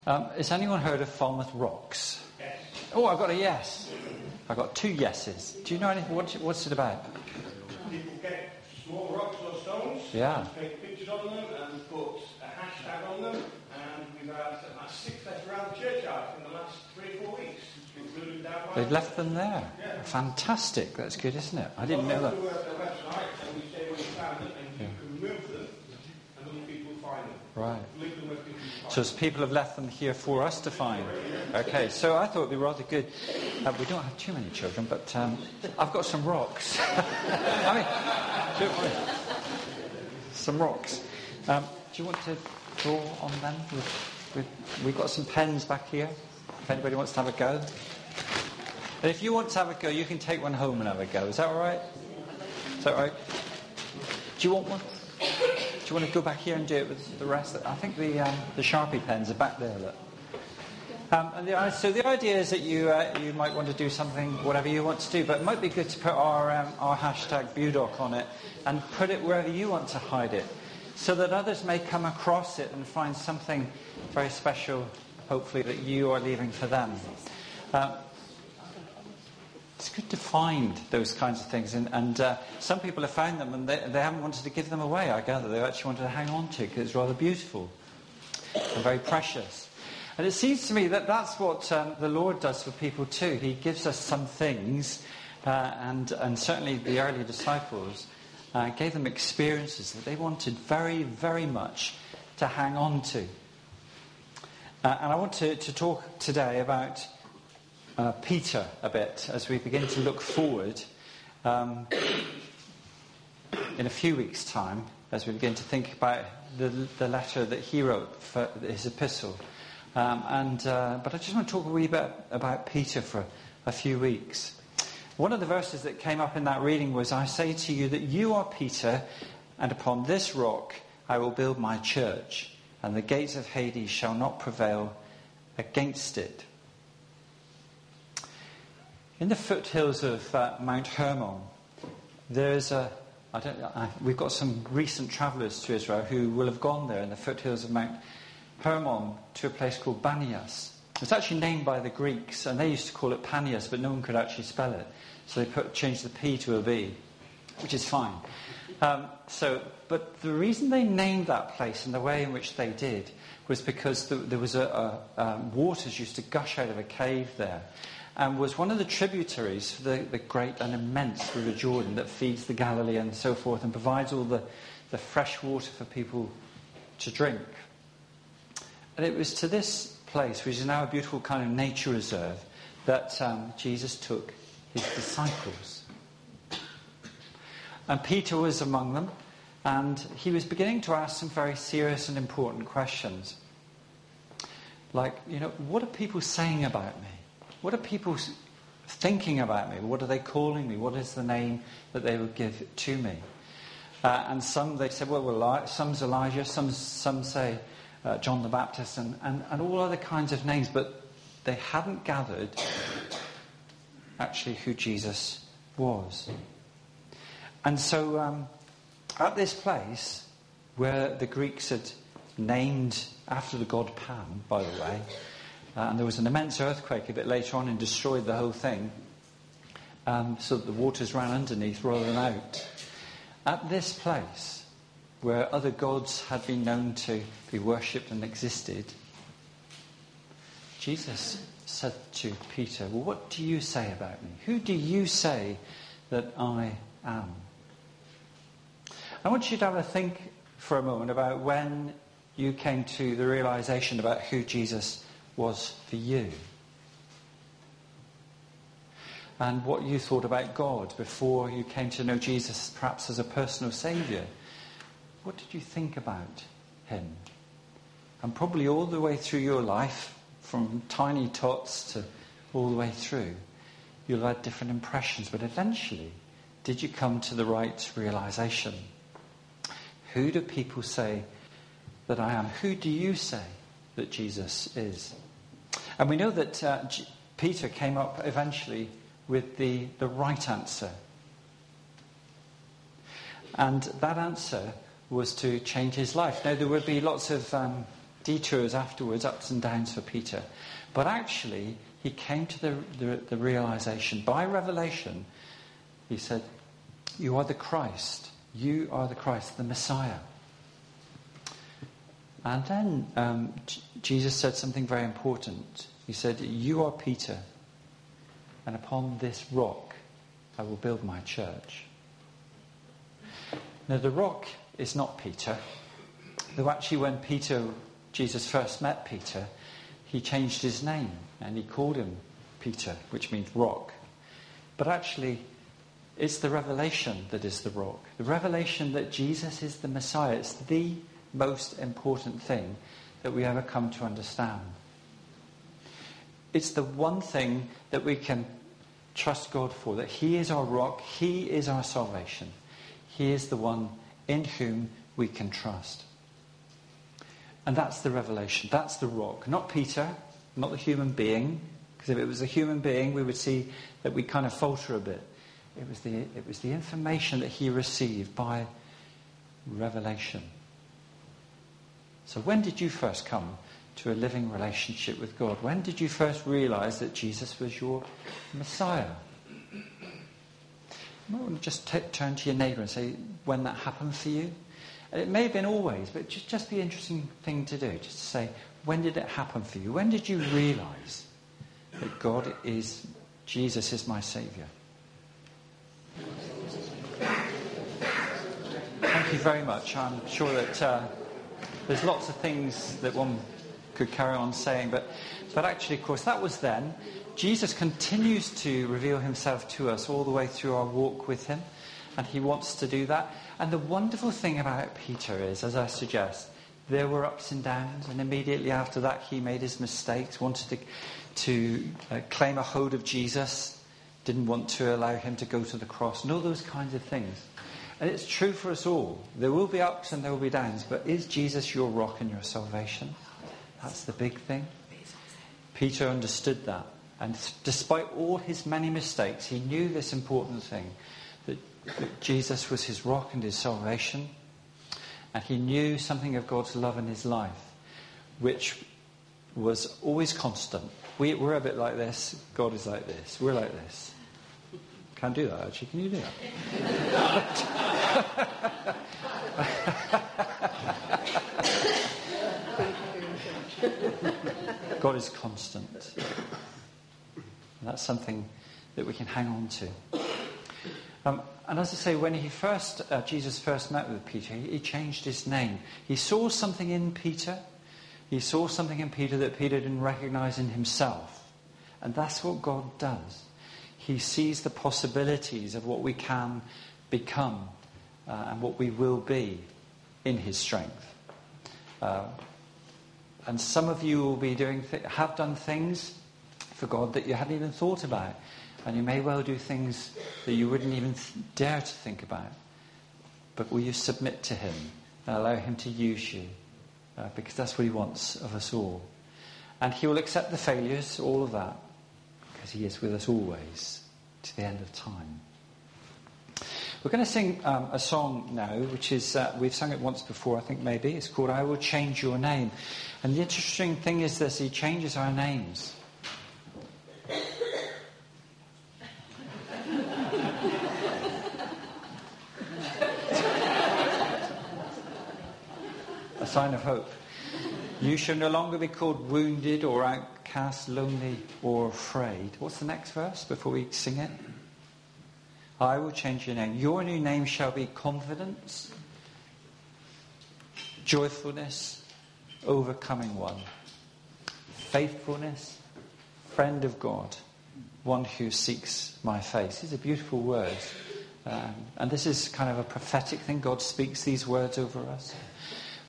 Has anyone heard of Falmouth Rocks? Yes. Oh, I've got a yes. I've got two yeses. Do you know anything? What's it about? People get small rocks or stones, Yeah. take pictures on them and put a hashtag on them, and we've had about 6 left around the churchyard in the last 3 or 4 weeks. They've left them there. Yeah. Fantastic. That's good, isn't it? I didn't know that. We have their website and we say where you found them, and you can move them, and other people find them. Right. Link them where people find So people have left them here for us to find. Okay, so I thought it'd be rather good. We don't have too many children, but I've got some rocks. I mean, don't worry. Some rocks. Do you want to draw on them? We've got some pens back here, if anybody wants to have a go. And if you want to have a go, you can take one home and have a go. Is that all right? Is that all right? Do you want one? Do you want to go back here and do it with the rest? I think the Sharpie pens are back there. Look. So the idea is that you might want to do something, whatever you want to do, but it might be good to put our hashtag Budoc on it and put it wherever you want to hide it, so that others may come across it and find something very special, hopefully, that you are leaving for them. It's good to find those kinds of things, and some people have found them and they haven't wanted to give them away, I gather. They actually wanted to hang on to it because it's rather beautiful and very precious. And it seems to me that that's what the Lord does for people too. He gives us some things, and certainly the early disciples gave them experiences that they wanted very, very much to hang on to. And I want to talk today about Peter a bit as we begin to look forward in a few weeks' time, as we begin to think about the letter that he wrote for his epistle. But I just want to talk a wee bit about Peter for a few weeks. One of the verses that came up in that reading was, "I say to you that you are Peter, and upon this rock I will build my church, and the gates of Hades shall not prevail against it." In the foothills of Mount Hermon, there's we've got some recent travellers to Israel who will have gone there in the foothills of Mount Hermon to a place called Banias. It's actually named by the Greeks, and they used to call it Panias, but no one could actually spell it. So they changed the P to a B, which is fine. But the reason they named that place in the way in which they did was because there was waters used to gush out of a cave there, and was one of the tributaries for the great and immense River Jordan that feeds the Galilee and so forth, and provides all the fresh water for people to drink. And it was to this place, which is now a beautiful kind of nature reserve, that Jesus took his disciples. And Peter was among them, and he was beginning to ask some very serious and important questions. Like, what are people saying about me? What are people thinking about me? What are they calling me? What is the name that they would give to me? And some, they said, well, some's Elijah, some say John the Baptist, and all other kinds of names, but they hadn't gathered actually who Jesus was. And so at this place, where the Greeks had named after the god Pan, by the way, and there was an immense earthquake a bit later on and destroyed the whole thing, so that the waters ran underneath rather than out. At this place, where other gods had been known to be worshipped and existed, Jesus said to Peter, well, what do you say about me? Who do you say that I am? I want you to have a think for a moment about when you came to the realization about who Jesus was for you. And what you thought about God before you came to know Jesus, perhaps as a personal saviour. What did you think about him? And probably all the way through your life, from tiny tots to all the way through, you'll have had different impressions. But eventually, did you come to the right realisation? Who do people say that I am? Who do you say that Jesus is? And we know that Peter came up eventually with the right answer. And that answer was to change his life. Now, there would be lots of detours afterwards, ups and downs for Peter. But actually, he came to the realization, by revelation, he said, you are the Christ. You are the Christ, the Messiah. And then Jesus said something very important. He said, you are Peter, and upon this rock I will build my church. Now, the rock is not Peter. Though actually when Jesus first met Peter, he changed his name and he called him Peter, which means rock. But actually, it's the revelation that is the rock. The revelation that Jesus is the Messiah. It's the most important thing that we ever come to understand. It's the one thing that we can trust God for, that he is our rock, he is our salvation. He is the one in whom we can trust. And that's the revelation, that's the rock. Not Peter, not the human being, because if it was a human being we would see that we kind of falter a bit. It was the information that he received by revelation. So when did you first come to a living relationship with God? When did you first realize that Jesus was your Messiah? You might want to just turn to your neighbour and say when that happened for you. And it may have been always, but just be an interesting thing to do. Just to say, when did it happen for you? When did you realize that Jesus is my Saviour? Thank you very much. I'm sure that there's lots of things that one could carry on saying, but actually, of course, that was then. Jesus continues to reveal himself to us all the way through our walk with him, and he wants to do that. And the wonderful thing about Peter is, as I suggest, there were ups and downs, and immediately after that he made his mistakes, wanted to claim a hold of Jesus, didn't want to allow him to go to the cross, and all those kinds of things. And it's true for us all. There will be ups and there will be downs, but is Jesus your rock and your salvation? That's the big thing. Peter understood that. And despite all his many mistakes, he knew this important thing, that Jesus was his rock and his salvation. And he knew something of God's love in his life, which was always constant. We're a bit like this. God is like this. We're like this. Can't do that, actually. Can you do that? God is constant. And that's something that we can hang on to. And as I say, when Jesus first met with Peter, he changed his name. He saw something in Peter. He saw something in Peter that Peter didn't recognize in himself. And that's what God does. He sees the possibilities of what we can become and what we will be in his strength. And some of you will be have done things for God that you hadn't even thought about. And you may well do things that you wouldn't even dare to think about. But will you submit to him and allow him to use you? Because that's what he wants of us all. And he will accept the failures, all of that, because he is with us always to the end of time. We're going to sing a song now, which is, we've sung it once before, I think maybe. It's called I Will Change Your Name. And the interesting thing is this, he changes our names. A sign of hope. You shall no longer be called wounded or outcast, lonely or afraid. What's the next verse before we sing it? I will change your name. Your new name shall be confidence, joyfulness, overcoming one, faithfulness, friend of God, one who seeks my face. These are beautiful words. And this is kind of a prophetic thing. God speaks these words over us.